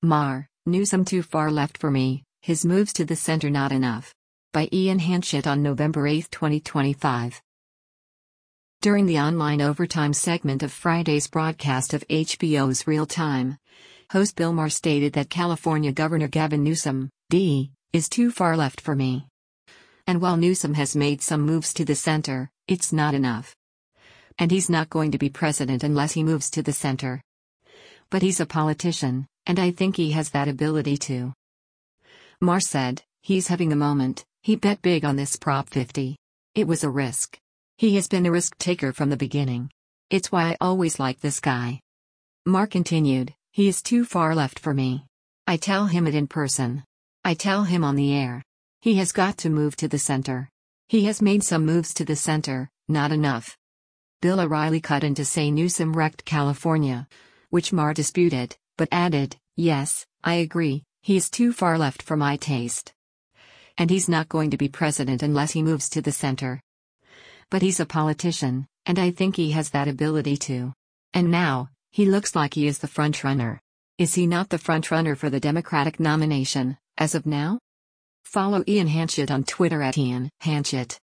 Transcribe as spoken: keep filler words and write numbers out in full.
Mar, Newsom too far left for me, his moves to the center not enough. By Ian Hanchett on November eighth twenty twenty-five. During the online overtime segment of Friday's broadcast of H B O's Real Time, host Bill Maher stated that California Governor Gavin Newsom, D, is too far left for me. And while Newsom has made some moves to the center, it's not enough. And he's not going to be president unless he moves to the center. But he's a politician, and I think he has that ability to. Maher said, he's having a moment, he bet big on this Prop fifty. It was a risk. He has been a risk taker from the beginning. It's why I always like this guy. Maher continued, he is too far left for me. I tell him it in person. I tell him on the air. He has got to move to the center. He has made some moves to the center, not enough. Bill O'Reilly cut in to say Newsom wrecked California, which Maher disputed, but added, yes, I agree, he is too far left for my taste. And he's not going to be president unless he moves to the center. But he's a politician, and I think he has that ability to. And now, he looks like he is the frontrunner. Is he not the frontrunner for the Democratic nomination, as of now? Follow Ian Hanchett on Twitter at Ian Hanchett.